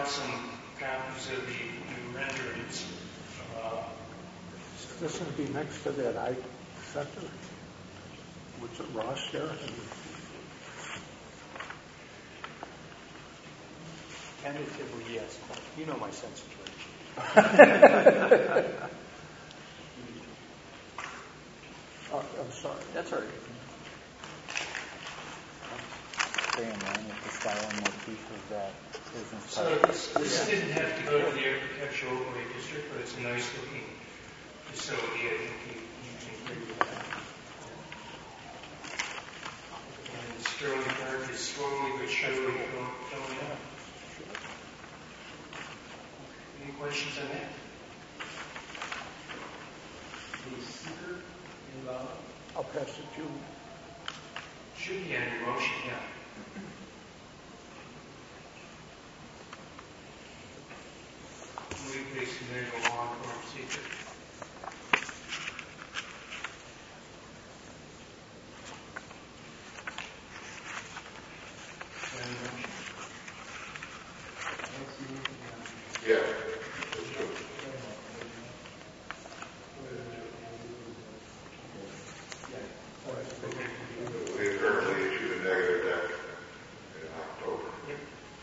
out some copies of the new renderings. Is this going to be next to that I sector? What's it, Ross there? Tentatively, yes. You know my sense of direction. I'm sorry. That's all right. Stay in line with the style and motif of that business So type. this didn't have to go to the architectural overlay district, but it's a nice looking facility. I think you can agree with that. And Sterling Park is slowly but surely filling up. Any questions on that? The seeker involved? I'll pass it to you. Should be under motion, yeah. They submitted a long form seeker. Yeah. We currently issued a negative deck in October. Yep.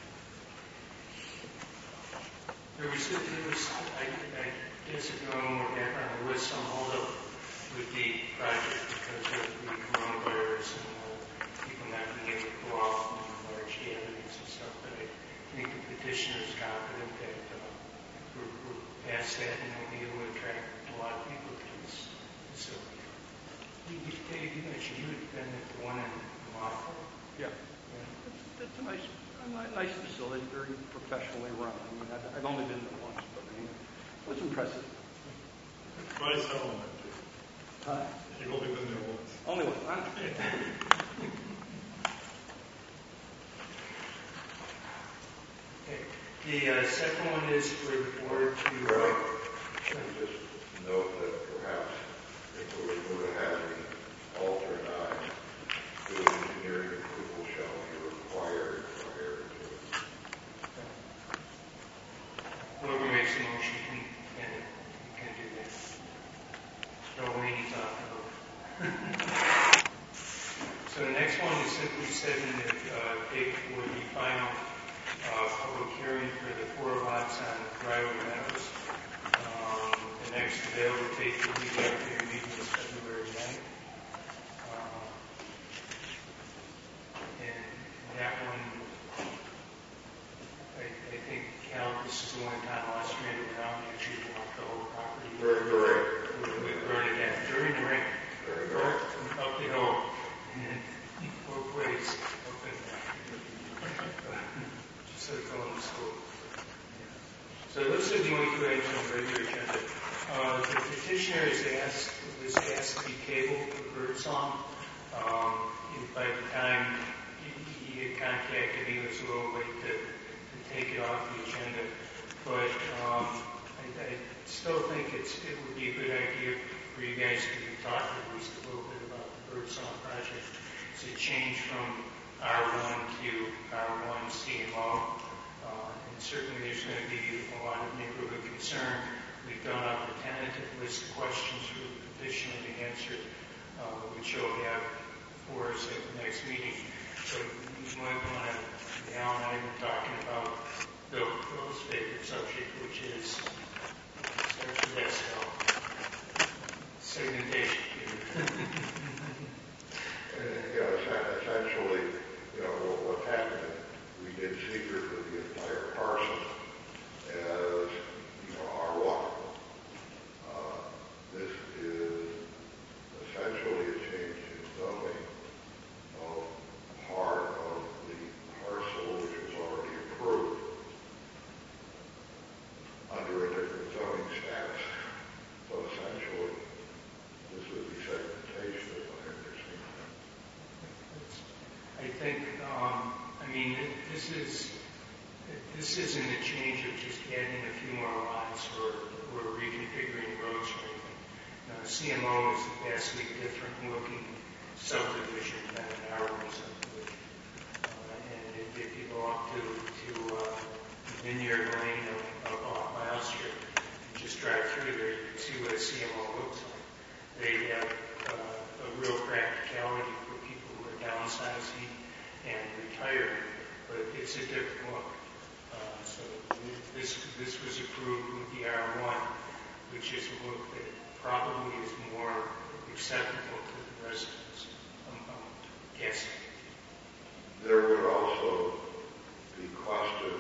There was, I guess if you want more background, there was some holdup with the project because of the coronavirus and people not being able to go out and large gatherings and stuff. But I think the petitioner is confident that we're past that and we'll be able to attract a lot of people to this facility. Dave, you mentioned you had been at the one in Monaco. Yeah. It's a nice facility, very professionally run. I mean, I've only been there once, but I mean, it was impressive. Try selling it, too. Huh? You've only been there once. Only one. Huh? Okay. The second one is for the board to... And just note that perhaps if we were to move ahead and alter 9, the engineering approval shall be required prior to it. Whoever makes the motion can do that. No Wayne talking about. So the next one is simply setting the date for the final public hearing for the 4 lots on Driveway Meadows. The next available date will be after your meeting is February 9th. And that one, I think, Cal, this is the one Tom Austrian went out and actually walked the whole property. During the rain. With Bernadette. During the rain. During the rain. Up the hill. And both ways. Up and down. Just like going to school. So those are the only 2 items on the regular agenda. The petitioner was asked to be tabled for birdsong. By the time he had contacted me, it was a little late to take it off the agenda. But I still think it would be a good idea for you guys to be talking at least a little bit about the birdsong project. It's a change from R1 to R1 CMO. And certainly there's going to be a lot of neighborhood concern. We've done up a tentative list of questions for the petitioner to answer, which you'll have for us at the next meeting. So you might want to, Al and I were talking about Bill's favorite subject, which is, starts with S, segmentation. Essentially, what happened, we did secret for the entire parcel as, R1. This is essentially a change in zoning of part of the parcel which was already approved under a different zoning status. So essentially, this would be segmentation, if I understand. I think, this isn't a change of just adding a few more lots or reconfiguring roads or anything. CMO is a vastly different looking subdivision than an R1 subdivision. And if you go up to Vineyard Lane of Mile Street. You just drive through there, you can see what a CMO looks like. They have a real practicality for people who are downsizing and retiring, but it's a different look. So this was approved with the R1, which is a look that probably is more acceptable to the residents, I'm guessing. There would also be questions,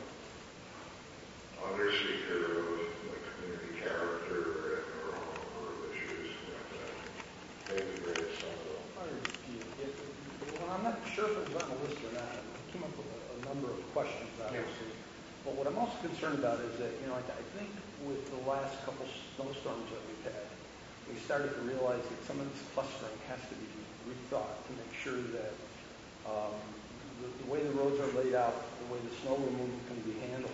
other seeker of community character or issues that maybe raise some of them. Well, I'm not sure if it was on the list or not. I came up with a number of questions, obviously. But what I'm also concerned about is that, I think with the last couple snowstorms that we've had, we started to realize that some of this clustering has to be rethought to make sure that the way the roads are laid out, the way the snow removal can be handled,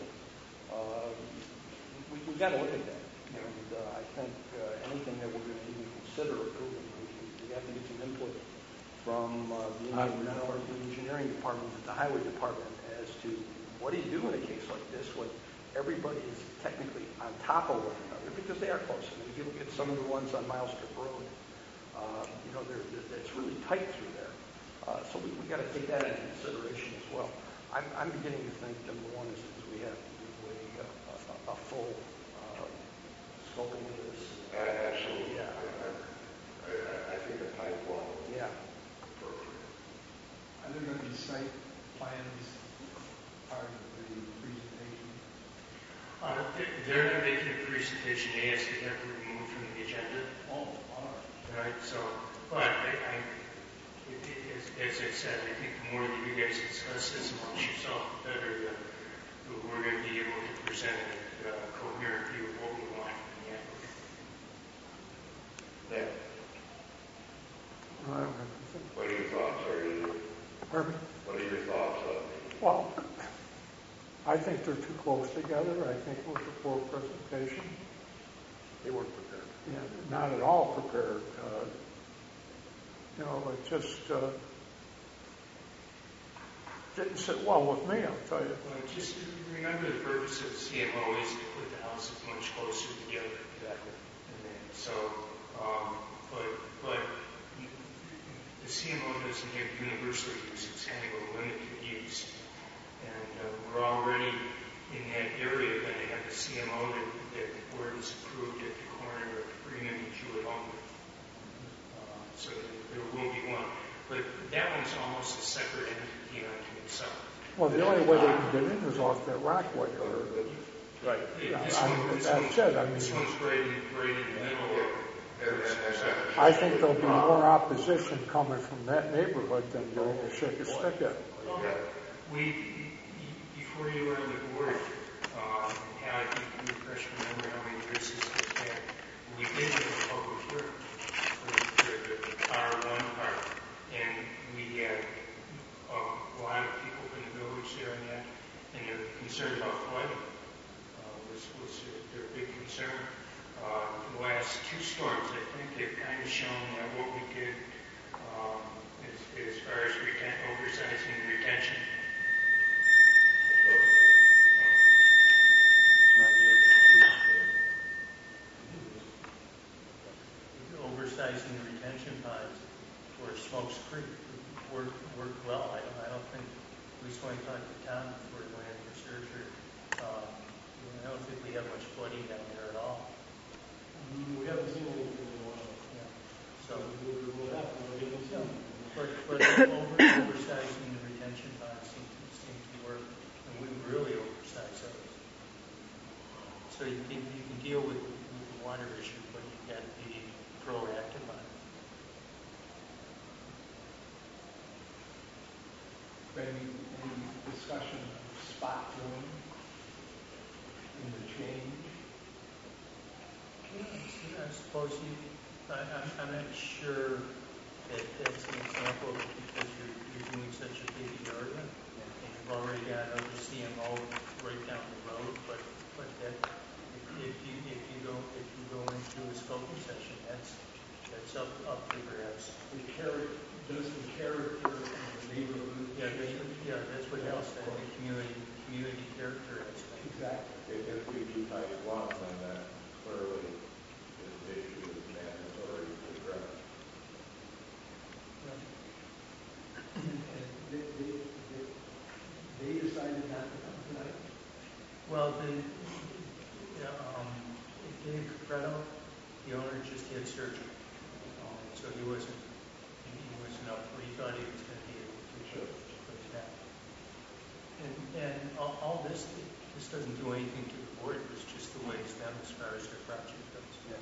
we've got to look at that. And I think anything that we're going to even consider approving, we have to get some input from the engineering department and the highway department as to what do you do in a case like this when everybody is technically on top of one another, because they are close. I mean, if you look at some of the ones on Mile Strip Road, it's really tight through there. So we got to take that into consideration as well. I'm beginning to think, number one, is we have to do a full scoping of this. Absolutely. Yeah. I think a type 1 would Yeah. be appropriate. Are there going to be site plans part of the presentation? They're not making a presentation. They asked to have it removed from the agenda. Oh, all right. Right, so, but as I said, I think the more that you guys discuss this amongst yourself, the better we're going to be able to present a coherent view of what we want from the applicant. Yeah. I don't have anything. What are your thoughts? Pardon me? What are your thoughts on Well, I think they're too close together. I think it was a poor presentation. They weren't prepared. Yeah, not at all prepared. It just didn't sit well with me, I'll tell you. Well, just remember the purpose of the CMO is to put the houses much closer together. Exactly. And then, so, but the CMO doesn't have universal use. It's kind of a limited use. And we're already in that area going to have the CMO that where it's approved at the corner of Freeman and Jewett Homewood. So there will be one. But that one's almost a separate entity unto itself. Well, the only way they can get in is off that rockway. Right. This one's right in the middle. I think there'll be more opposition coming from that neighborhood than you'll shake a stick at. Before you were on the board, I think you refresh my memory how many years this was back. We did have a public hearing for the R1 part, and we had a lot of people from the village there and they're concerned about flooding. Was their big concern. The last two storms, I think, have kind of shown that what we did as far as oversizing the retention. Oversizing the retention ponds for Smokes Creek worked well. I don't think, at least when I talked to Tom before he went in for surgery, I don't think we have much flooding down there at all. We haven't seen anything in a while. Yeah. So, We'll have to look into some. but oversizing the retention ponds seems to work, and we really oversize those. So you can deal with the water issue, but you've got to be proactive on it. Any discussion of spot zoning in the change? I suppose I'm not sure that that's an example because you're doing such a big area and you've already got other CMO right down the road, but that if you go into a scoping session, that's up to perhaps. Does the character of the neighborhood? Yeah, that's what else. The community character is. Exactly. If we do type 1, then that clearly is an issue that's mandatory to address. And they decided not to come tonight? Well, Dave Capretto, the owner, just had surgery. So he wasn't up where he thought he was going to be able to put that. And all this doesn't do anything to the board. It's just the way it's done as far as their project goes. Yeah.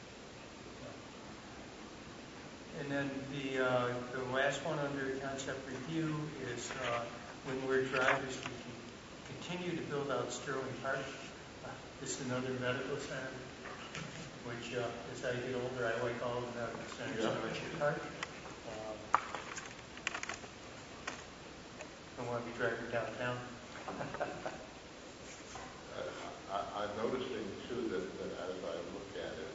And then the last one under concept review is Windward Drive, is we can continue to build out Sterling Park. This is another medical center, which as I get older, I like all the medical centers in Orchard Park. I want to be driving downtown. I'm noticing too that as I look at it,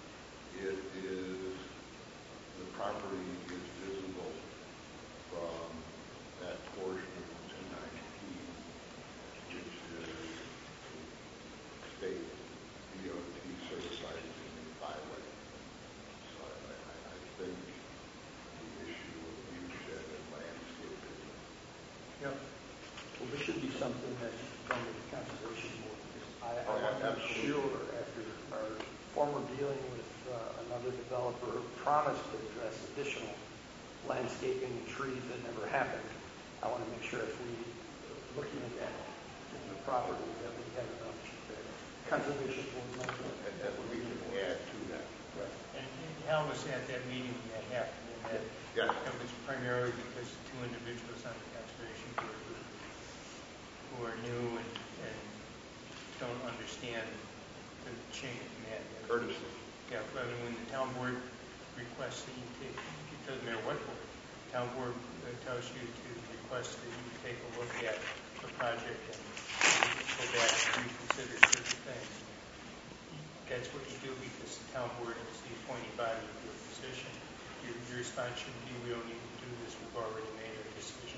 the property is visible from that portion of 219, which is state DOT certified as a new highway. So I think the issue of viewshed and landscaping. Yep. Well, this should be something that should come to the conservation board, because I Oh, want to be absolutely. sure after our former dealing with another developer who promised to address additional landscaping and trees that never happened. I want to make sure if we, looking at that particular property, that we have enough conservation board members. And that we can add to that. Right. And Hal was at that meeting when that happened, and Yeah. it was primarily because two individuals on the conservation board who are new and don't understand the chain of command. Courtesy. Yeah, I mean, when the town board requests that you take, it doesn't matter what board, the town board tells you to request that you take a look at the project and go back and reconsider certain things. That's what you do because the town board is the appointing body of your position. Your response should be, we don't need to do this, we've already made our decision.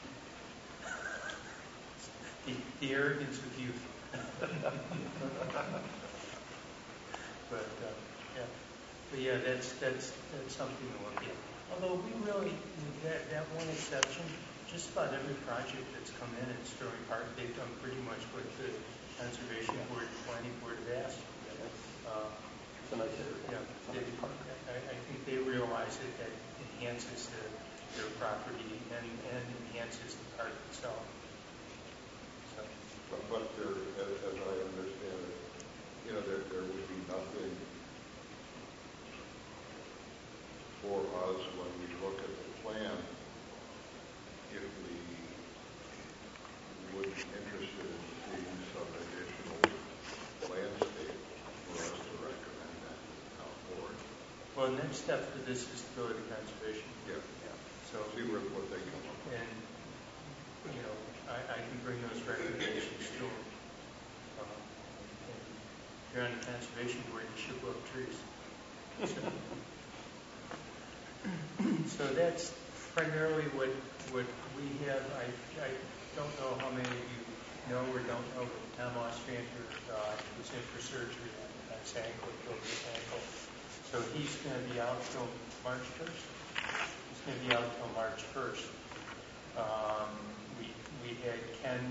The arrogance of youth. But yeah, that's something to look at. Although we really, with that one exception, just about every project that's come in at Sterling Park, they've done pretty much what the conservation board, planning board have asked. It's a nice area. Yeah, I think they realize that enhances their property and enhances the park itself. So. But there, as I understand it, there would be nothing for us when we look at the plan if we would be interested in seeing some additional landscape for us to recommend that to the town board. Well, the next step for this is to go to conservation. Yeah. So See what they come up with. And, I can bring those recommendations to them. If you're on the conservation board, you should love trees. So that's primarily what we have. I don't know how many of you know or don't know, but Tom Ostrander was in for surgery on his ankle, broke his ankle. So he's going to be out till March 1st. He's going to be out till March 1st. We had Ken,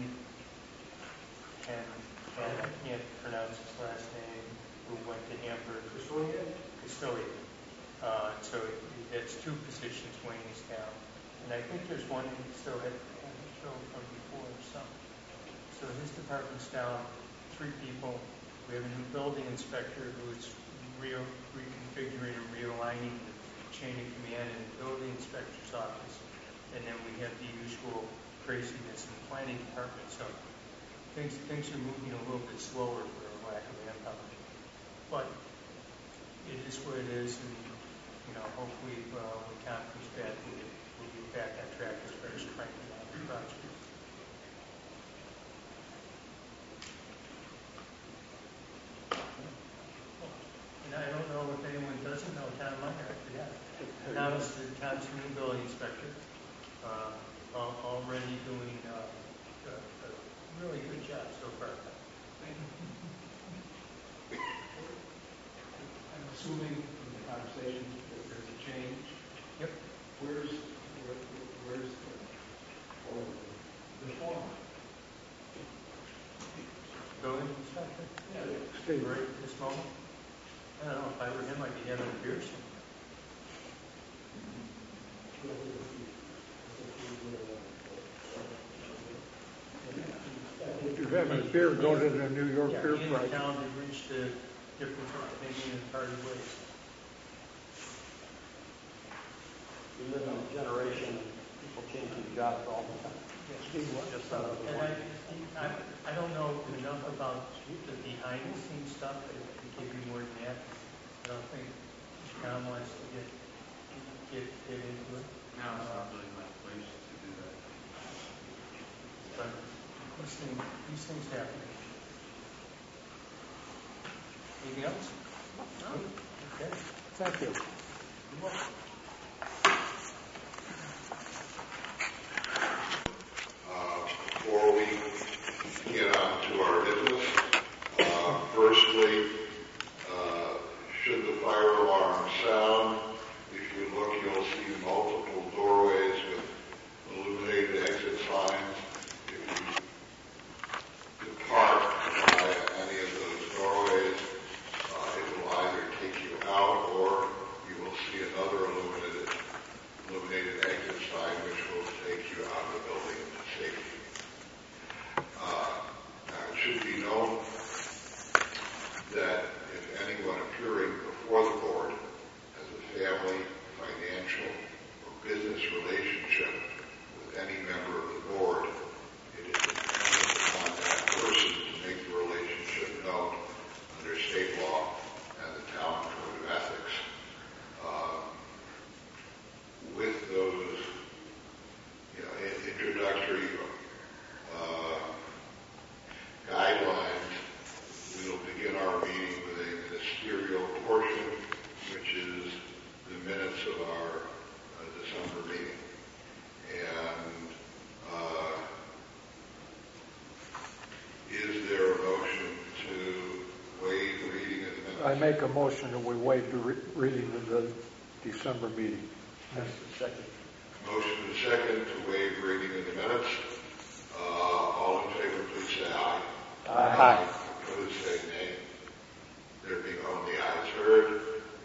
I can't pronounce his last name, who went to Hamburg. Custodian. So that's two positions weighing down. And I think there's one he still had to show from before or something. So his department's down 3 people. We have a new building inspector who's reconfiguring and realigning the chain of command in the building inspector's office. And then we have the usual craziness in the planning department. So things are moving a little bit slower for a lack of manpower. But it is what it is, and hopefully when Tom comes back, we'll be back on track as far as cranking out the project. And I don't know if anyone doesn't know Tom Meyer. I forgot. Tom's the new building inspector, already doing a really good job so far. building inspector? Steve. Right at this moment? I don't know, if I were him, I'd be having a beer somewhere. If you're having a beer, go to the New York Yeah, Beer he and the Prize. town have reached a different opinion and party ways. We live in a generation of people changing jobs all the time. Just out of the And way. I don't know enough about the behind the scenes stuff, I think it'd be more than that. I don't think Tom wants to get into it. Now it's not really my place to do that. But these things happen. Anything else? No. Okay. Thank you. You're welcome. Before we get on to our business, firstly, should the fire alarm sound, if you look, you'll see multiple doorways with illuminated exit signs. If you depart by any of those doorways, it will either take you out or you will see another illuminated exit sign which will take you out of the building to safety. Now, it should be known that if anyone appearing before the board has a family, financial, or business relationship with any member of the board, it is incumbent upon that person to make the relationship known under state law and the town code of ethics. With those introductory guidelines, we will begin our meeting with a ministerial portion, which is the minutes of our December meeting. And is there a motion to waive reading of the minutes? I make a motion that we waive the reading of the December meeting. Second. Motion and second to waive reading of the minutes. All in favor, please say aye. Aye. Opposed, say nay. There being only ayes heard,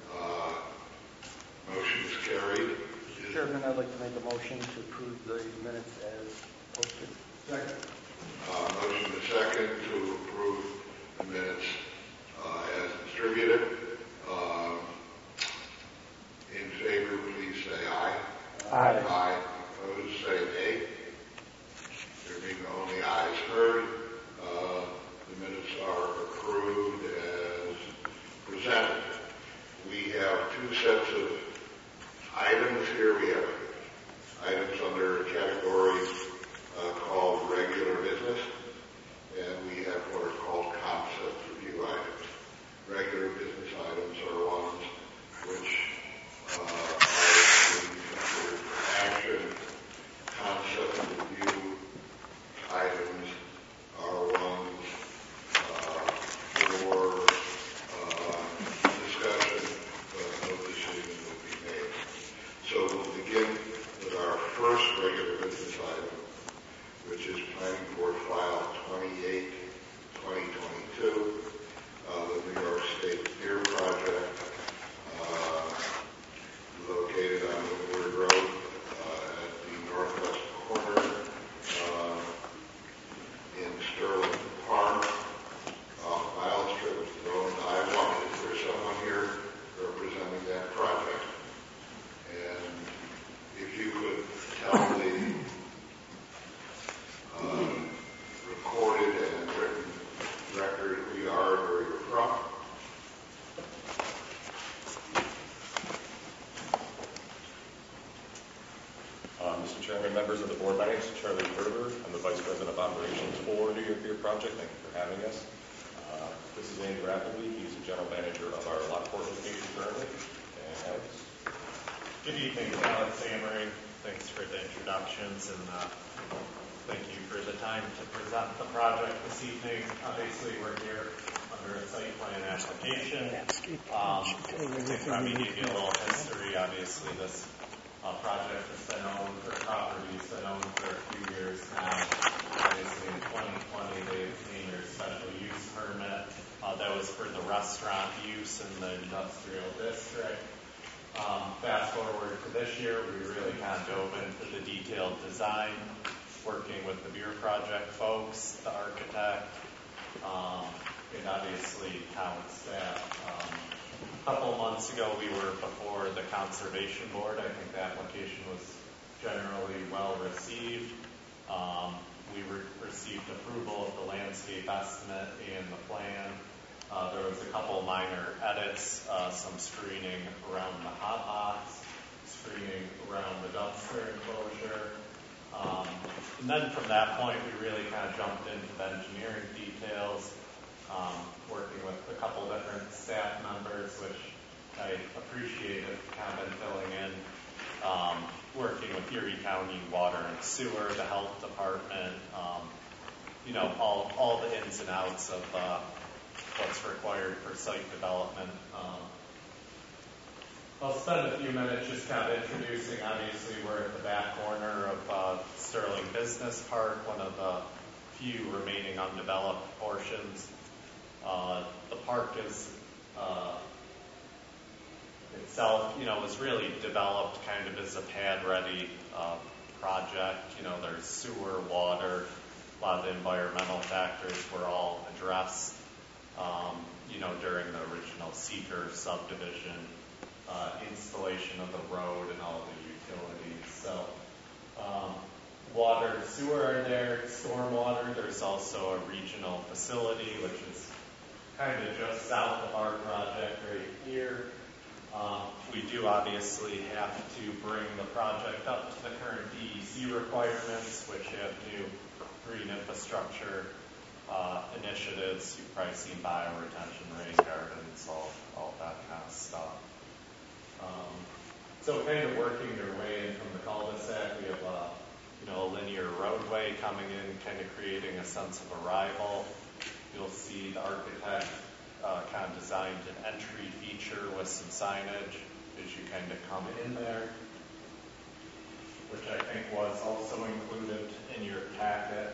motion is carried. Mr. Chairman, I'd like to make a motion to approve the minutes as posted. Second. Motion is second to approve the minutes as distributed. In favor, please say aye. Aye. Aye. Opposed, say nay. There being only ayes heard, the minutes are approved as presented. We have two sets of items here. We have items under a category called regular business, and we have what are called concept review items. Regular business items are ones which are being considered for action. Concept review items are ones for discussion, but no decision will be made. So we'll begin with our first regular business item, which is Planning Board File 28, 2022, the New York State Pier Project, located on Woodward Road at the northwest corner in Sterling Park, off Miles Strip Road, I-1. Is there someone here representing that project? And if you could tell the recorded and written record who you are and where you're from. Mr. Chairman, members of the board, my name is Charlie Ferber. I'm the Vice President of Operations for New York Beer Project. Thank you for having us. This is Andy Rappleby. He's the General Manager of our Lockport location currently. And Alex. Good evening, Alex Amory. Thanks for the introductions and thank you for the time to present the project this evening. Obviously, we're here under a site plan application. I think probably give you a little history. Obviously, this project has been owned, or property has been owned for a few years now. Obviously, in 2020, they obtained their special use is for the restaurant use in the industrial district. Fast forward to this year, we really kind of dove into the detailed design, working with the beer project folks, the architect, and obviously town staff. A couple of months ago, we were before the Conservation Board. I think the application was generally well received. We received approval of the landscape estimate and the plan. There was a couple minor edits, some screening around the hot box, screening around the dumpster enclosure. And then from that point, we really kind of jumped into the engineering details, working with a couple different staff members, which I appreciated kind of been filling in, working with Erie County Water and Sewer, the Health Department, all the ins and outs of what's required for site development. I'll spend a few minutes just kind of introducing, obviously we're at the back corner of Sterling Business Park, one of the few remaining undeveloped portions. The park is itself, was really developed kind of as a pad-ready project. There's sewer, water, a lot of the environmental factors were all addressed, during the original Seeker subdivision, installation of the road and all the utilities. So, water and sewer are there, stormwater. There's also a regional facility, which is kind of just south of our project right here. We do obviously have to bring the project up to the current DEC requirements, which have new green infrastructure initiatives. You've probably seen bioretention, rain gardens, all that kind of stuff. So kind of working your way in from the cul-de-sac, we have a linear roadway coming in, kind of creating a sense of arrival. You'll see the architect kind of designed an entry feature with some signage as you kind of come in there, which I think was also included in your packet.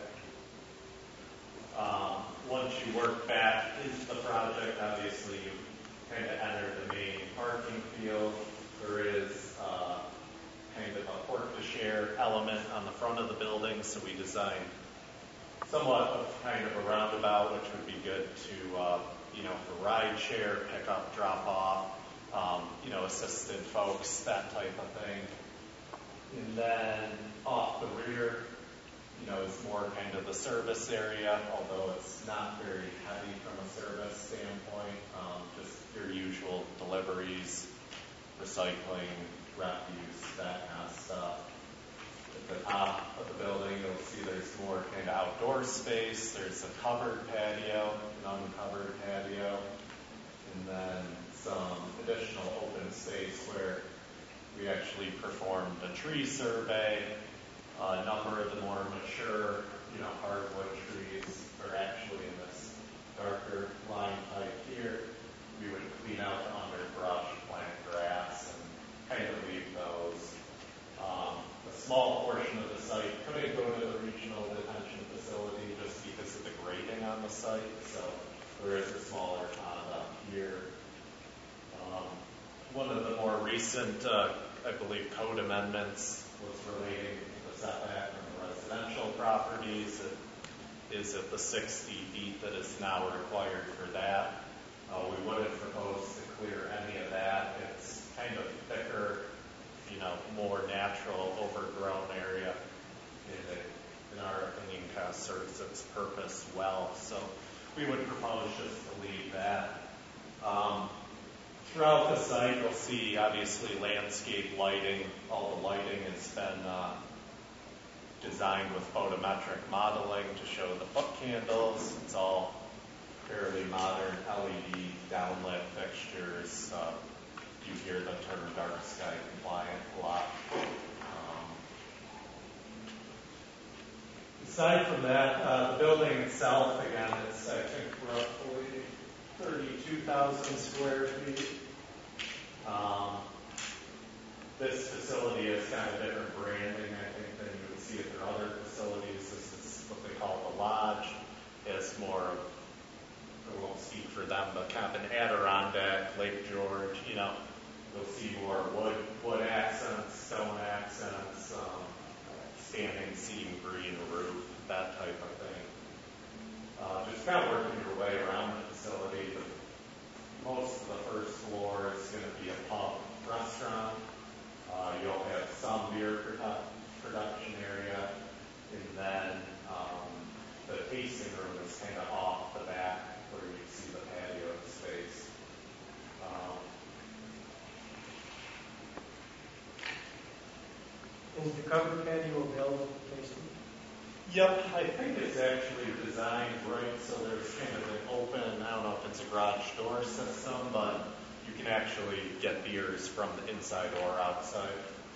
Once you work back into the project, obviously you kind of enter the main parking field. There is kind of a porte-cochere element on the front of the building, so we designed somewhat of kind of a roundabout, which would be good to, for ride share, pick up, drop off, assisted folks, that type of thing. And then off the rear, is more kind of the service area, although it's not very heavy from a service standpoint, just your usual deliveries, recycling, refuse, that kind of stuff. At the top of the building, you'll see there's more kind of outdoor space. There's a covered patio, an uncovered patio, and then some additional open space where we actually performed a tree survey. A number of the more mature, hardwood trees are actually in this darker line type here. We would clean out the underbrush, plant grass, and kind of leave those. A small portion of the site couldn't go to the regional detention facility just because of the grading on the site, so there is a smaller pond up here. One of the more recent, I believe, code amendments was relating to the setback from the residential properties. It is at the 60 feet that is now required for that. We wouldn't propose to clear any of that. It's kind of thicker, more natural, overgrown area. In our opinion, kind of serves its purpose well. So we would propose just to leave that. Throughout the site, you'll see, obviously, landscape lighting. All the lighting has been designed with photometric modeling to show the foot candles. It's all fairly modern LED downlit fixtures. You hear the term dark sky compliant a lot. Aside from that, the building itself, again, it's, I think, roughly 32,000 square feet. This facility has kind of different branding, I think, than you would see at their other facilities. This is what they call the lodge. It's more I won't speak for them, but kind of an Adirondack, Lake George, you'll see more wood accents, stone accents, standing seam green roof, that type of thing. Just kind of working your way around the facility. Most of the first floor is going to be a pub restaurant. You'll have some beer production area, and then the tasting room is kind of off the back where you see the patio space. Is the covered patio available for tasting? Yep, I think it's actually designed right so there's kind of an open, I don't know if it's a garage door system, but you can actually get beers from the inside or outside.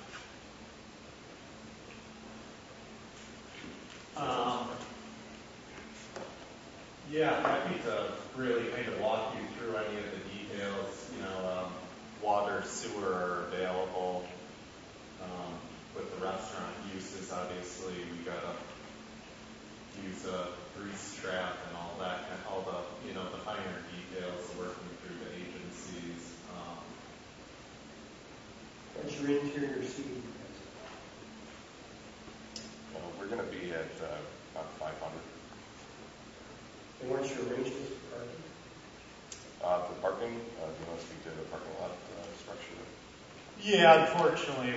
Yeah, happy to really kind of walk you through any of the details. Water, sewer are available. With the restaurant uses, obviously, we gotta use a grease trap and all that, and all the, the finer details, working through the agencies. What's your interior seating? We're going to be at about 500. And what's your arrangements for parking? For parking, do you want to speak to the parking lot structure? Yeah, unfortunately,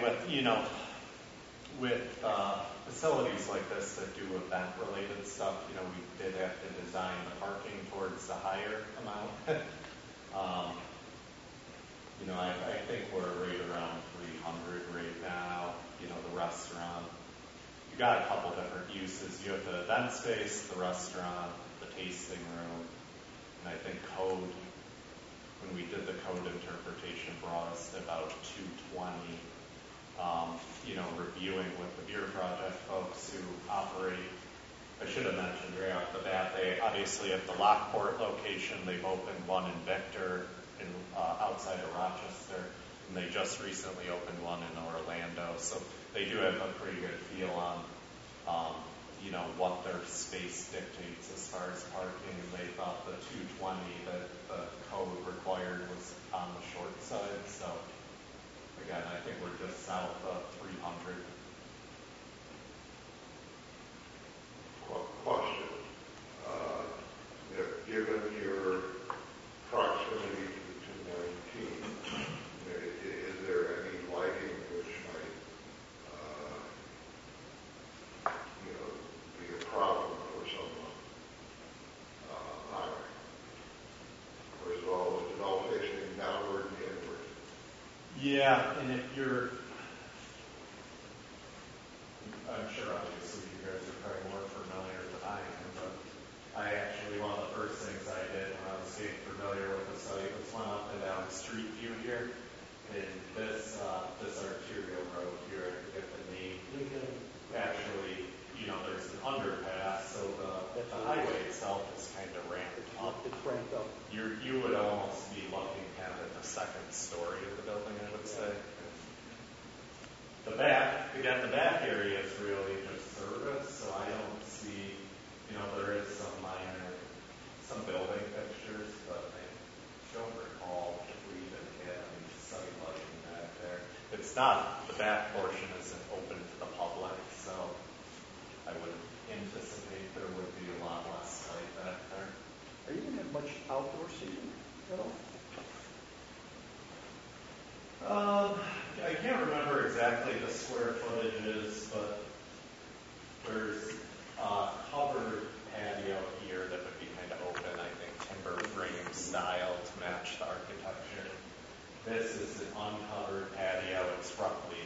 with facilities like this that do event-related stuff, we did have to design the parking towards the higher amount. I think we're right around 300 right now. The restaurant, you got a couple different uses. You have the event space, the restaurant, the tasting room, and I think code. When we did the code interpretation, brought us to about 220. Reviewing with the beer project folks who operate. I should have mentioned right off the bat, they obviously at the Lockport location, they've opened one in Victor, outside of Rochester, and they just recently opened one in Orlando. So they do have a pretty good feel on, what their space dictates as far as parking. And they thought the 220 that the code required was on the short side. So again, I think we're just south of 300. Question. Given your proximity to 219, is there any lighting which might, be a problem for someone hiring? Or is it all facing downward and inward? Yeah, and if I'm sure obviously you guys are probably more familiar than I am, but one of the first things I did when I was getting familiar with the site was went up and down Street View here, and this arterial road here, I forget the name. Actually, there's an underpass, so the highway itself is kind of ramped up. It's ramped up. You would almost be looking at the second story of the building, I would say. The back area is really just service, so I don't see, there is some building fixtures, but I don't recall if we even had any site lighting back there. It's not, the back portion isn't open to the public, so I would anticipate there would be a lot less light back there. Are you going to have much outdoor seating at all? I can't remember exactly the square footages, but there's a covered patio here that would be kind of open, I think timber frame style to match the architecture. This is an uncovered patio. It's roughly,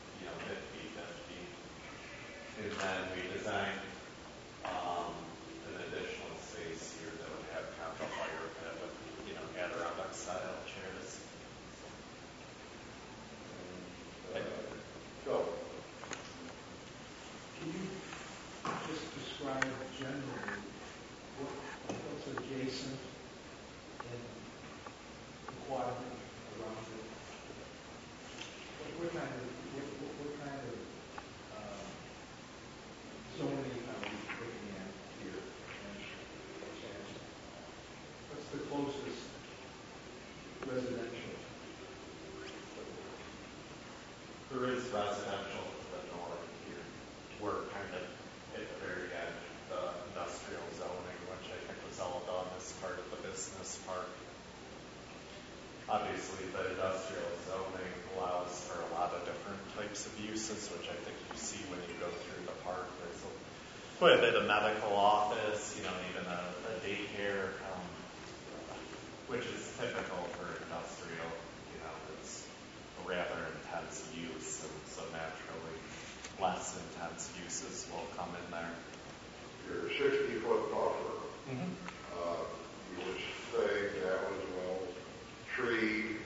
50-50. And then we designed an additional space here that would have kind of a fire pit with, Adirondack style chairs. Go. Can you just describe generally what's adjacent and the quadrant around it? What kind of zoning are we looking at here? And what's happening? the closest residential? There is residential to the north here. We're kind of at the very end, the industrial zoning, which I think was all done as part of the business park. Obviously, the industrial zoning allows for a lot of different types of uses, which I think you see when you go through the park. There's quite a bit of medical office, even a daycare, which is typical for industrial. It's a rather intense use, and so naturally less intense uses will come in there. Your 60-foot buffer, you would say that was well treed,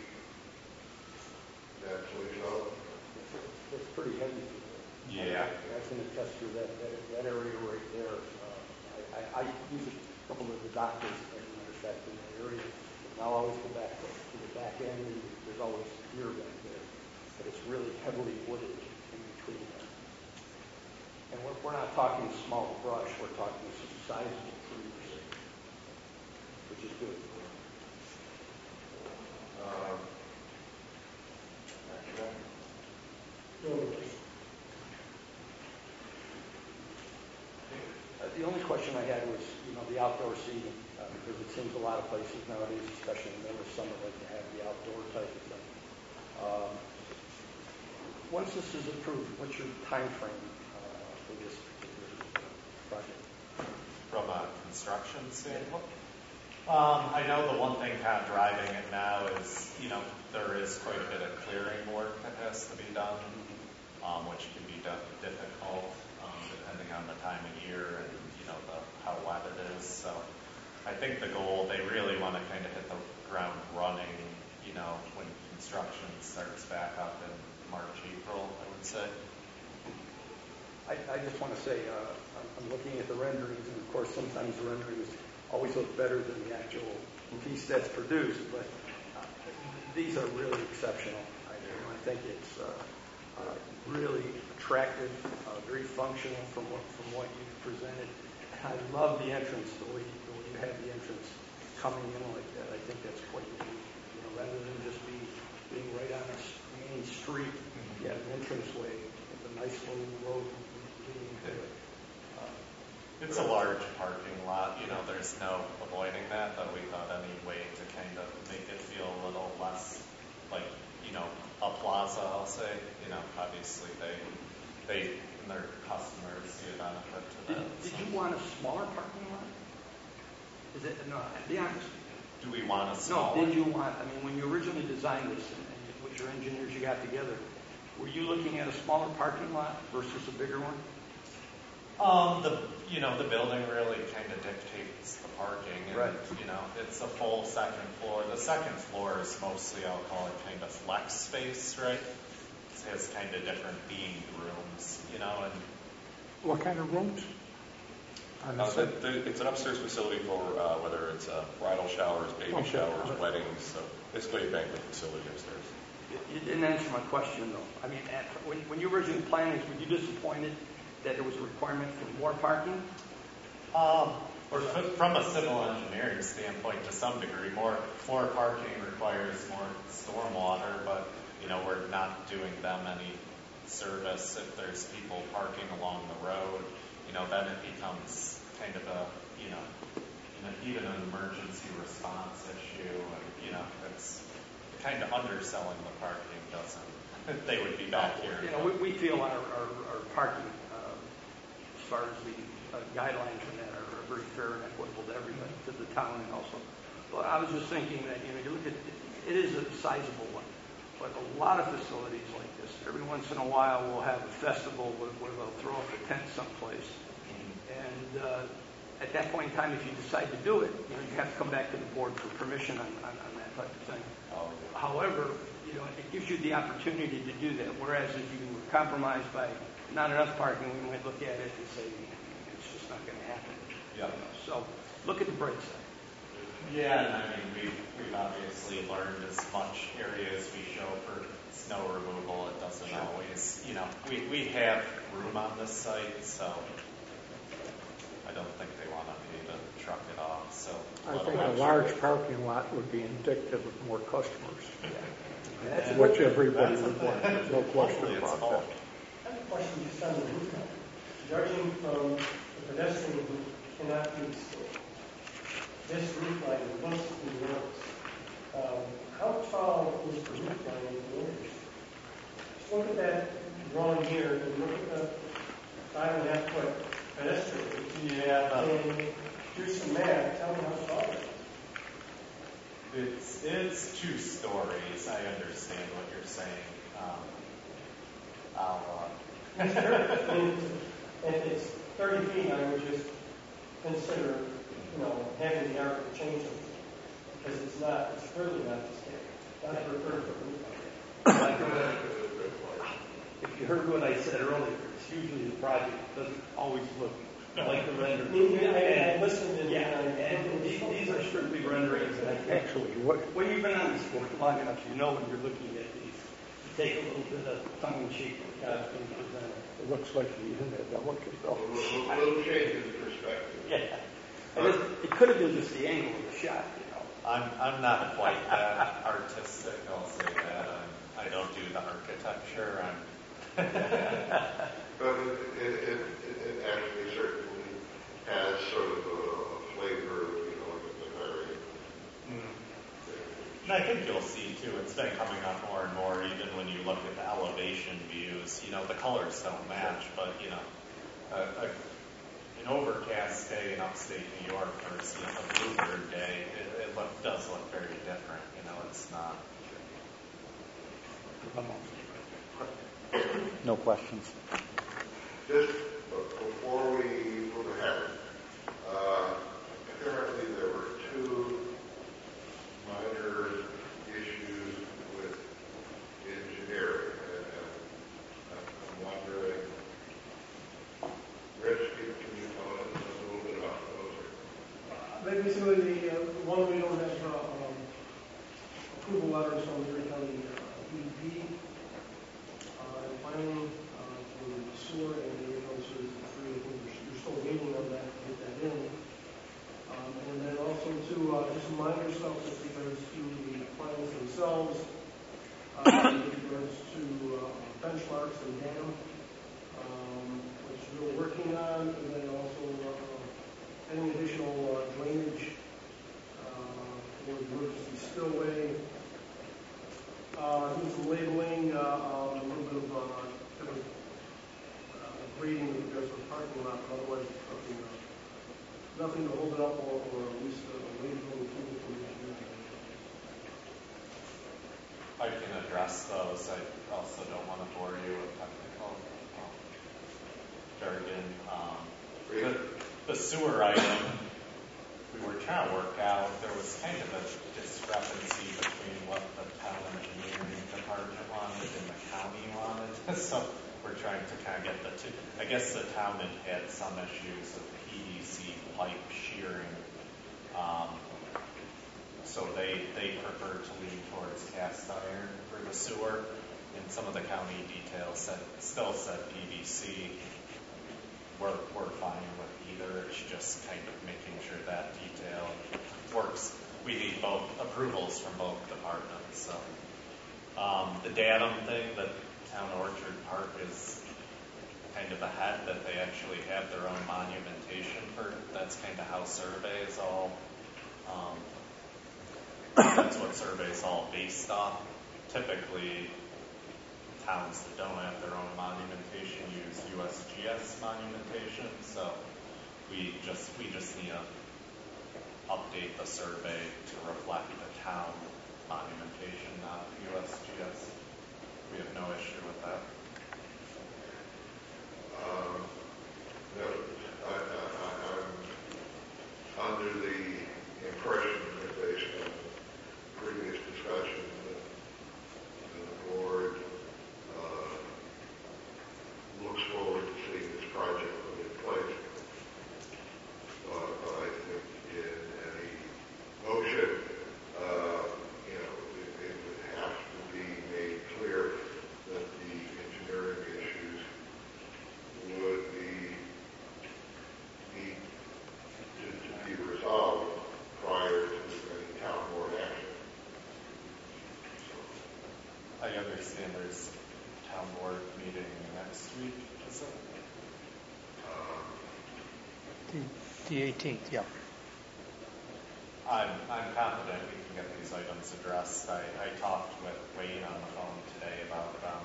densely so? It's pretty heavy. Yeah. I can attest to that area right there. I use a couple of the doctors, as a matter of fact, in that area. And I'll always go back to the back end, and there's always deer back there. But it's really heavily wooded in between there. And we're not talking small brush, we're talking some sizable trees, which is good. The only question I had was, the outdoor seating, because it seems a lot of places nowadays, especially in the middle of summer, like to have the outdoor type of thing. Once this is approved, what's your time frame for this particular project? From a construction standpoint? I know the one thing kind of driving it now is, there is quite a bit of clearing work that has to be done, which can be difficult depending on the time of year and, how wet it is. So I think the goal, they really want to kind of hit the ground running, when construction starts back up in March, April, I would say. I just want to say, I'm looking at the renderings, and of course sometimes the renderings always look better than the actual piece that's produced, but these are really exceptional. I think it's really attractive, very functional from what you've presented. I love the entrance, the way you have the entrance coming in like that. I think that's quite unique. Rather than just being right on a main street, you have an entranceway with a nice little road leading to it. It's a large parking lot. There's no avoiding that, but we thought any way to kind of make it feel a little less like, a plaza, I'll say. Obviously they and their customers see a benefit to that. Did you want a smaller parking lot? Is it, no, be honest. Do we want a smaller? No, did you want, when you originally designed this and with your engineers you got together, were you looking at a smaller parking lot versus a bigger one? The building really kind of dictates the parking. And, right. It's a full second floor. The second floor is mostly, I'll call it kind of flex space, right? It has kind of different themed rooms, and What kind of rooms? It's an upstairs facility for whether it's bridal showers, baby showers, weddings, so basically a banquet facility upstairs. You didn't answer my question, though. When you originally planned this, were you disappointed that there was a requirement for more parking? Or from a civil engineering standpoint, to some degree, more parking requires more stormwater, but we're not doing them any service if there's people parking along the road. Then it becomes kind of even an emergency response issue, and it's kind of underselling the parking doesn't. They would be back here. We feel our parking, as far as the guidelines on that, are very fair and equitable to everybody, to the town and also. Well, I was just thinking that you look at it is a sizable one, but a lot of facilities like this, every once in a while we'll have a festival where they'll throw up a tent someplace, and at that point in time, if you decide to do it, you have to come back to the board for permission on that type of thing. However, it gives you the opportunity to do that. Whereas if you were compromised by not enough parking, we might look at it and say it's just not going to happen. Yeah. So look at the bright side. Yeah, and we've obviously learned as much area as we show for snow removal. It doesn't always, we have room on this site, so I don't think they want to pay to truck it off, so. I think a large parking lot would be indicative of more customers, And which everybody that's the would want, thing. there's no question Hopefully it's about full. that. I have a question just on the roof line. Judging from the pedestrian who cannot use this roof line must be enormous. How tall is the roof line in the winter? Just look at that drawing here and look at the 5.5 foot pedestrian. Yeah, And do some math, tell me how tall it is. it's 2 stories. I understand what you're saying. And if it's 30 feet, I would just consider, having the architect change it. Because it's clearly not the standard. Not for a 30 foot roof. If you heard what I said earlier, it's usually the project doesn't always look like the rendering. I listened and And these are strictly renderings, and I think Actually, what, well, you've been on this board long enough, you know when you're looking at these, you take a little bit of tongue-in-cheek and present it. it looks like the internet, that look at A little change in perspective. Yeah. And it could have been just the angle of the shot, I'm not quite that artistic, I'll say that. I don't do the architecture. But it actually certainly has sort of a flavor, like the very. And I think you'll see too, it's been coming up more and more, even when you look at the elevation views, the colors don't match, but, an overcast day in upstate New York versus a bluebird day, it does look very different, it's not. No questions. Just before we move ahead, apparently there were 2 minor issues with engineering, and I'm wondering, Rich, can you tell us a little bit about those? Basically, the one we don't have approval letters from the Erie County DEP and planning for the sewer and the Erie County Sewer District 3. I think you're still waiting on that to get that in. And then also just some minor stuff with regards to the plans themselves, with regards to benchmarks and dam, which we're working on, and then also any additional drainage for the emergency spillway. Doing some labeling, a little bit of grading with regards to the parking lot, but otherwise nothing to hold it up or at least wait for approval from the engineer. I can address those. I also don't want to bore you with technical jargon. The sewer item, we were trying to work out, there was kind of a discrepancy between what the town engineering department wanted and the county wanted. So we're trying to kind of get the two. I guess the town had some issues with PVC pipe shearing. So they prefer to lean towards cast iron for the sewer, and some of the county details still said PVC. We're fine with either. It's just kind of making sure that detail works. We need both approvals from both departments. So the datum thing, the town Orchard Park is kind of ahead that they actually have their own monumentation for. That's kind of how survey is all. That's what survey is all based on. Typically, towns that don't have their own monumentation use USGS monumentation. So we just need to update the survey to reflect the town monumentation, not USGS. We have no issue with that. I'm under the impression that based on previous discussions that the board looks forward to seeing this project put in place. But I think in any motion, it would have to be made clear that the engineering issues would understand there's town board meeting next week, is it? The 18th, yeah. I'm confident we can get these items addressed. I talked with Wayne on the phone today about them,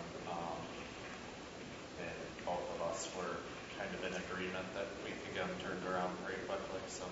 and both of us were kind of in agreement that we could get them turned around pretty quickly, so.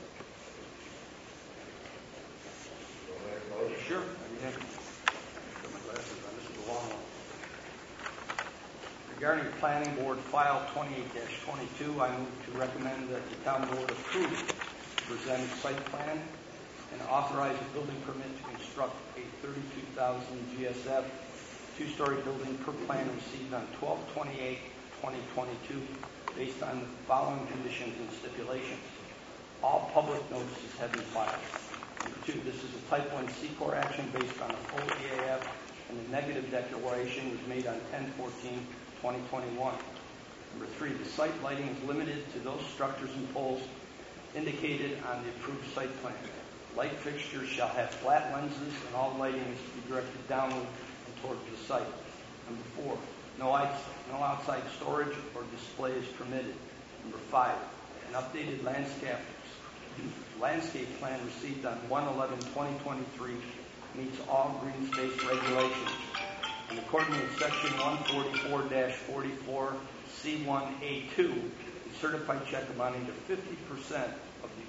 Sure. Put my glasses on. This is a long one. Regarding Planning Board File 28-22, I move to recommend that the Town Board approve the presented site plan and authorize a building permit to construct a 32,000 GSF two-story building per plan received on 12/28/2022 based on the following conditions and stipulations. All public notices have been filed. Number 2, this is a Type 1 C-Corps action based on a full EAF, and the negative declaration was made on 10/14/2021. Number 3, the site lighting is limited to those structures and poles indicated on the approved site plan. Light fixtures shall have flat lenses, and all lighting is to be directed downward and towards the site. Number 4, no outside storage or display is permitted. Number 5, an updated landscape plan received on 1/11/2023 meets all green space regulations. In accordance with Section 144-44C1A2, a certified check amounting to 50% of the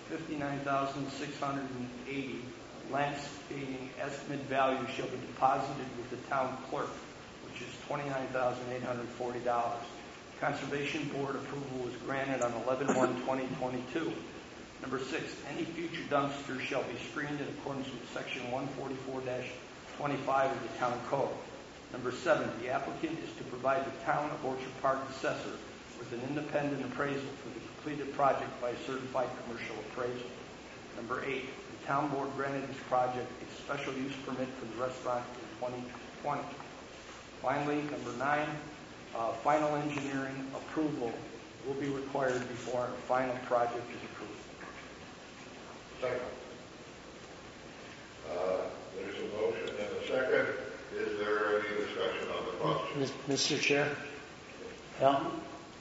$59,680 landscaping estimate value shall be deposited with the town clerk, which is $29,840. Conservation Board approval was granted on 11/1/2022. Number 6, any future dumpster shall be screened in accordance with Section 144-25 of the Town Code. Number 7, the applicant is to provide the Town of Orchard Park assessor with an independent appraisal for the completed project by a certified commercial appraisal. Number 8, the Town Board granted this project a special use permit for the restaurant in 2020. Finally, number 9, final engineering approval will be required before a final project is approved. Second. There's a motion and a second. Is there any discussion on the question? Mr. Chair? Al?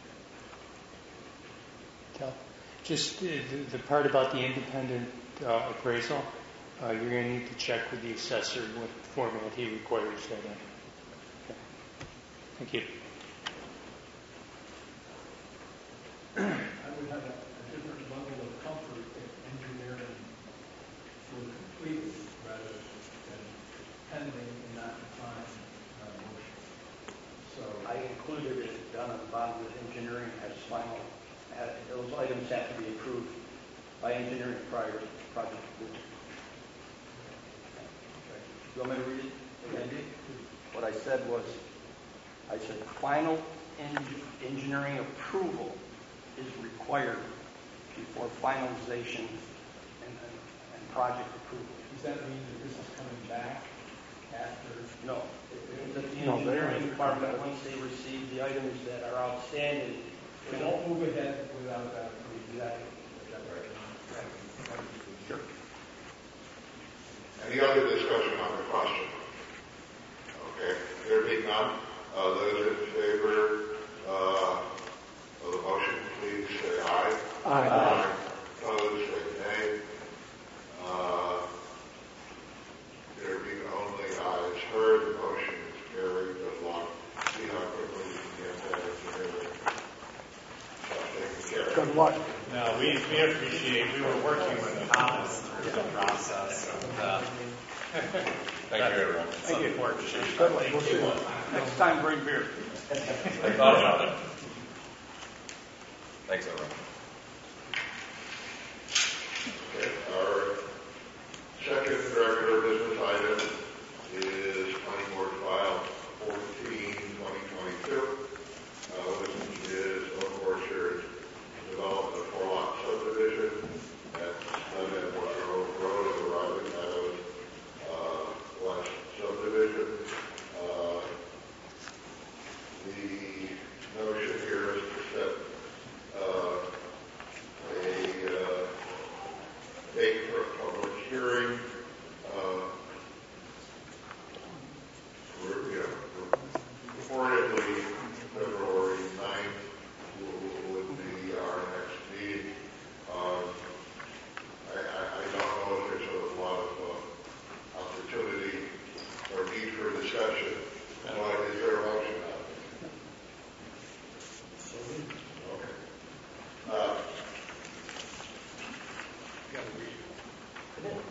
Just the part about the independent appraisal, you're going to need to check with the assessor what format he requires that in. Okay. Thank you. I would have a different level of comfort if engineering were completed rather than pending and not defined motion. So I included it down at the bottom that engineering has final. Those items have to be approved by engineering prior to project approval. You want me to read it again? What I said was, I said final engineering approval is required before finalization and project approval. Does that mean that this is coming back after? No. The engineering department, once they receive the items that are outstanding, they won't move ahead without that approval. Exactly. Sure. Any other discussion on the question? Okay. There being none, those in favor of the motion, please say aye. Aye. Opposed, say nay. There being only ayes heard, the motion is carried. Good luck. See how quickly we can get that engineering taken care of. Good luck. No, we appreciate, we were working with Thomas through the process. Thank you, everyone. Thank you. Thank you. Next time, bring beer. I thought about it. Thanks, everyone. Okay, our second regular business item is Planning Board File 14/2022. This is Oak Orchard development of 4-lot subdivision at 11 Grove Road, the Robin Meadows West subdivision. The notion here is to set a date for a public hearing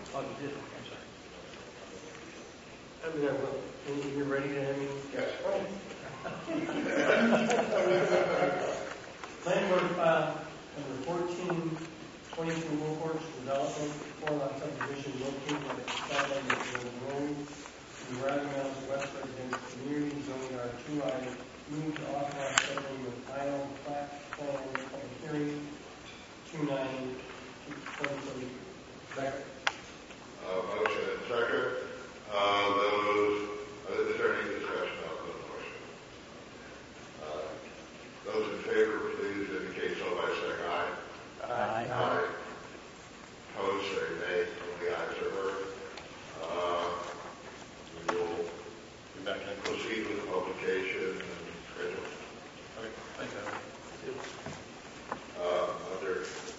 Oh, you did? I'm sorry. I mean, I will. And you're ready to have me? Yes. Planning board number 1422 Wilhorst Development, 4-lot subdivision located at Southland Road, in Ragland, West Residential Community, zoning R2. I move to authorize scheduling the final plat plan public hearing 2/9/2023. Second. Motion and second. Is there any discussion on the motion? Those in favor, please indicate so by saying aye. Aye. Aye. Opposed, say nay. The ayes are heard. We will Be back next. proceed with the publication and schedule. Okay, thanks, Adam. Under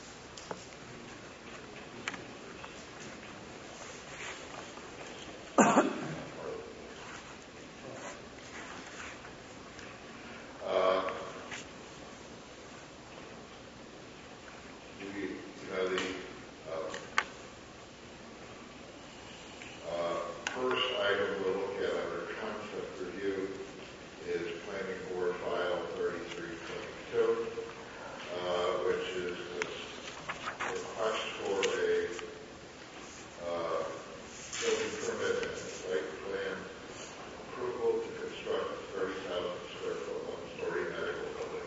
first item we'll look at under concept review is Planning Board File 3322, which is this request for a building permit and site plan approval to construct a 30,000 square foot one-story medical building.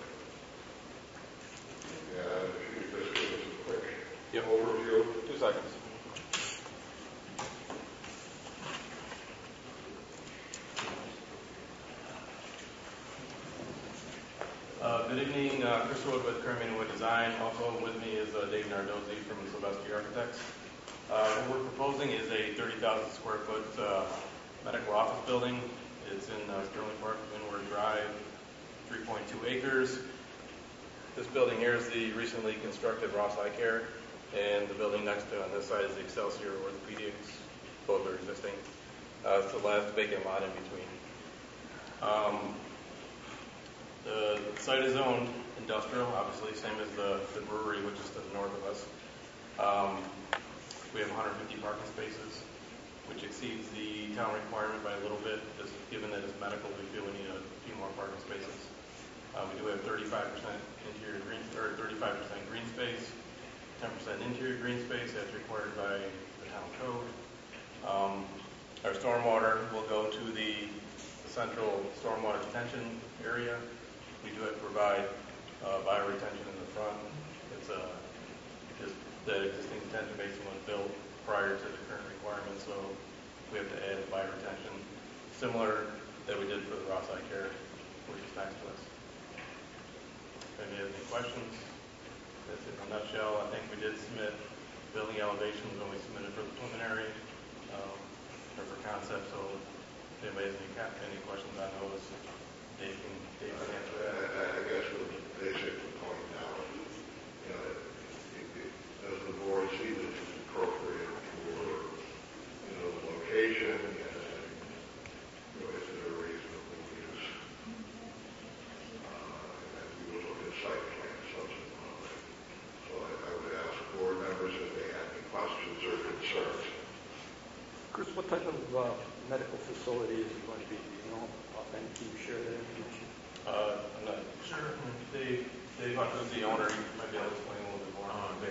And if you could just give us a quick overview. 2 seconds. Good evening, Chris Wood with Kerman Wood Design. Also with me is Dave Nardozzi from Silvestri Architects. What we're proposing is a 30,000 square foot medical office building. It's in Sterling Park, Windward Drive, 3.2 acres. This building here is the recently constructed Ross Eye Care, and the building next to on this side is the Excelsior Orthopedics. Both are existing. It's the last vacant lot in between. The site is zoned industrial, obviously, same as the brewery, which is to the north of us. We have 150 parking spaces, which exceeds the town requirement by a little bit. Just given that it's medical, we feel we need a few more parking spaces. We do have 35% interior green, or 35% green space, 10% interior green space. That's required by the town code. Our stormwater will go to the central stormwater detention area. We do have to provide bioretention in the front. It's just the existing detention basin was built prior to the current requirements, so we have to add bioretention, similar that we did for the Ross Eye Care, which is next to us. If anybody has any questions, that's it in a nutshell. I think we did submit building elevations when we submitted for the preliminary or for concept, so if anybody has any questions on those, Dave can answer that. I guess the basic point now, does the board see this as appropriate for, the location, and is it a reasonable use? And we will look at site plan subsequently. So I would ask board members if they have any questions or concerns. Chris, what type of medical facility is it going to be? And can you share that information? I'm not sure. Dave is the owner. He might be able to explain a little bit more.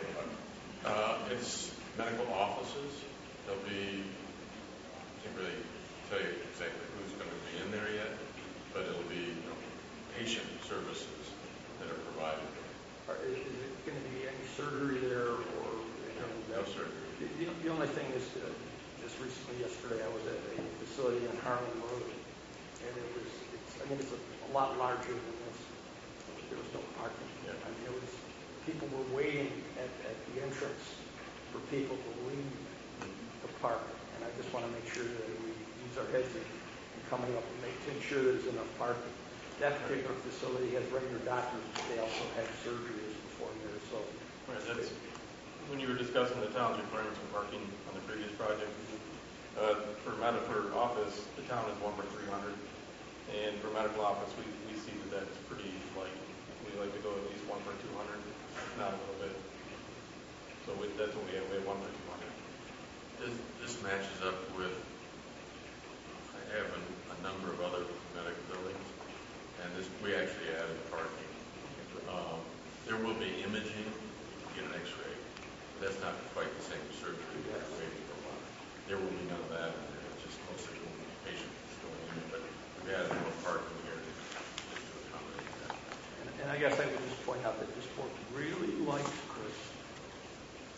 It's medical offices. There'll be, I can't really tell you exactly who's going to be in there yet, but it'll be patient services that are provided there. Is it going to be any surgery there, or no surgery? The only thing is, just recently yesterday, I was at a facility on Harlem Road, and it's a lot larger than this. There was no parking. Yeah. I mean, people were waiting at the entrance for people to leave the park, and I just want to make sure that we use our heads in coming up and making sure there's enough parking. That particular facility has regular doctors, but they also have surgeries performed there. So, right, that's when you were discussing the town's requirements for parking on the previous project. For office, the town is 1 per 300. And for medical office, we see that that's pretty light. We like to go at least 1 per 200, not a little bit. So that's what we have. We have 1 per 200. Does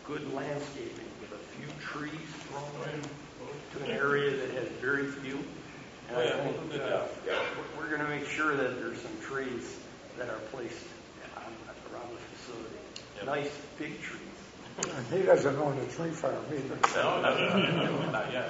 good landscaping with a few trees thrown in to an area that has very few. And I think we're going to make sure that there's some trees that are placed around the facility. Nice big trees. He doesn't own a tree farm either. No, not yet.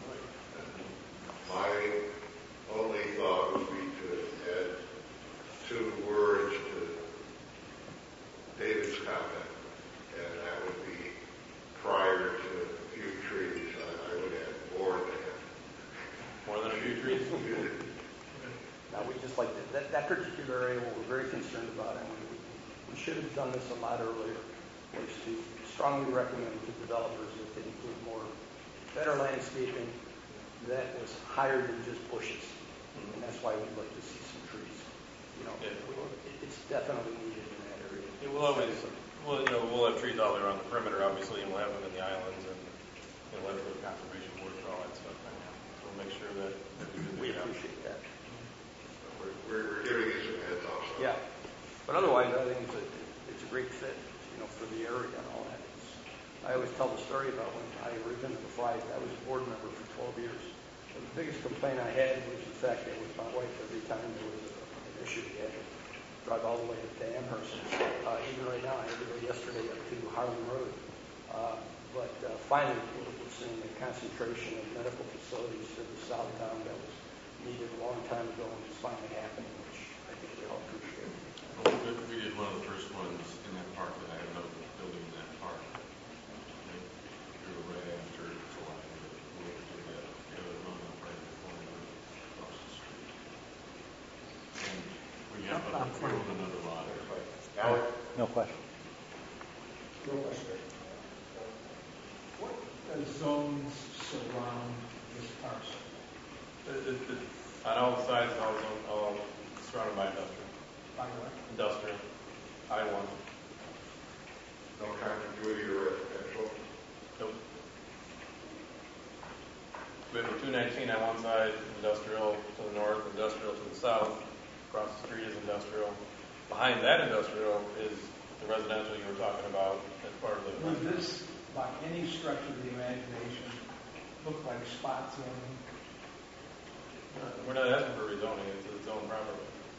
My only thought would be to add 2 words to David's comment, and that would be prior to a few trees. I would add more than that. More than a few trees? Now, we just like that particular area, what we're very concerned about, and we should have done this a lot earlier, was to strongly recommend to developers that they include better landscaping that was higher than just bushes. And that's why we'd like to see some trees. It's definitely needed in that area. It will always, we'll have trees all around the perimeter, obviously, and we'll have them in the islands, and we'll have the conservation board for all that stuff. So we'll make sure that we appreciate that. We're giving you some heads up. So. Yeah. But otherwise, I think it's a great fit, for the area and all that. I always tell the story about when I originally applied. I was a board member for 12 years. And the biggest complaint I had was the fact that with my wife, every time there was an issue, we had to drive all the way up to Amherst. Even right now, I had to go yesterday up to Harlem Road. But finally, we're seeing a concentration of medical facilities to the south town that was needed a long time ago, and it's finally happening, which I think we all appreciate. We did one of the first ones in that park that I had no building in that park. We were right after July, we were to the other one up right before we were across the street. And we have another lot. No question. No question. What zones surround this parcel? On all sides, all surrounded by industrial. By what? Industrial. I-1. No continuity or residential? Nope. We have the 219 on one side, industrial to the north, industrial to the south. Across the street is industrial. Behind that industrial is the residential you were talking about as part of the... Would this, by any stretch of the imagination, look like spot zoning? We're not asking for rezoning, it's its own property.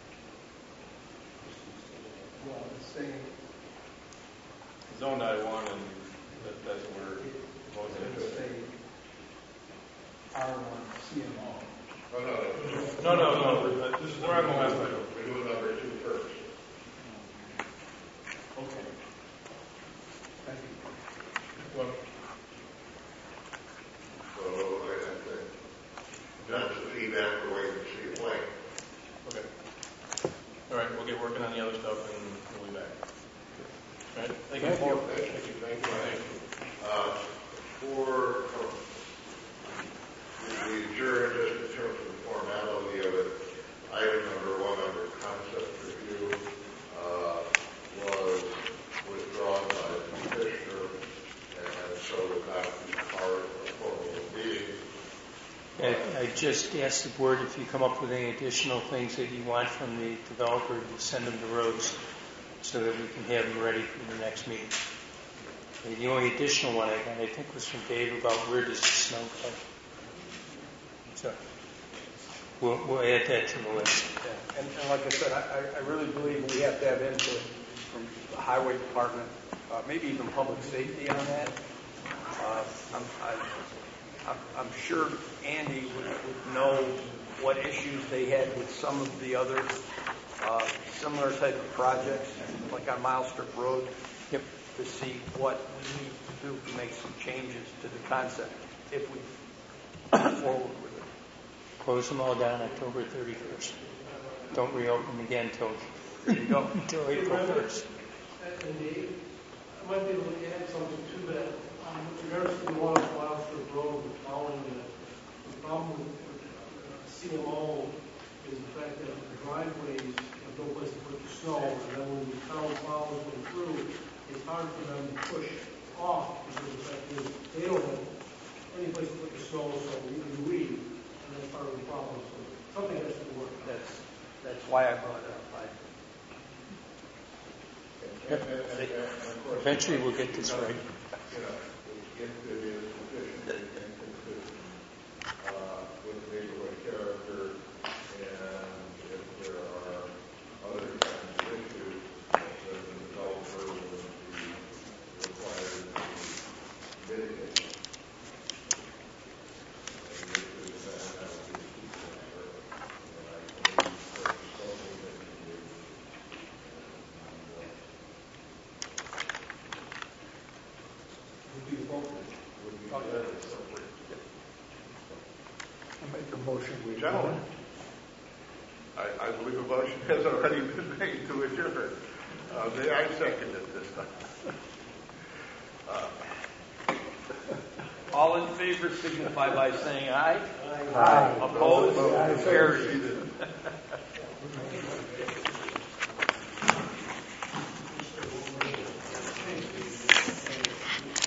Well, it's saying... Zoned I-1, and that's what we're proposing. It would say R1 CMO. No. This is where I'm going to ask. We're doing number 2 first. Okay. Thank you. Well, So I think that's the feedback we're waiting to see a plan. okay. All right, we'll get working on the other stuff, and we'll be back. All right, thank you. Thank you. We adjourned just in terms of the formality of it. Item number 1 under concept review was withdrawn by the petitioner, and so would not be part of the formal meeting. I just asked the board if you come up with any additional things that you want from the developer to send them to Rhodes so that we can have them ready for the next meeting. And the only additional one I got, I think, was from Dave about where does the snow go. So we'll add that to the list. Yeah. And like I said, I really believe we have to have input from the highway department, maybe even public safety on that. I'm sure Andy would know what issues they had with some of the other similar type of projects, like on Mile Strip Road. Yep. To see what we need to do to make some changes to the concept if we move forward with it. Close them all down October 31st. Don't reopen them again until April 1st. And Dave, I might be able to add something to that. With regards to the one on Mile Strip Road, following the problem with CMO is the fact that the driveways have no place to put the snow, and then when the town plows them through, it's hard for them to push off because the fact is they don't have any place to put the snow, so we leave, and that's part of the problem. So something has to be worked out. That's why I brought it up. Eventually we'll get this right. if it is sufficiently inconsistent with the neighborhood character, and if there are other kinds of issues, then the developer would be required to mitigate. And the issues that would be key factor. And I believe that the zoning that you use Would be appropriate. would be very appropriate. I make a motion we Gentlemen, I believe a motion has already been made to adjourn. May I second it this time? All in favor signify by saying aye. Aye. Opposed? Aye. Carried.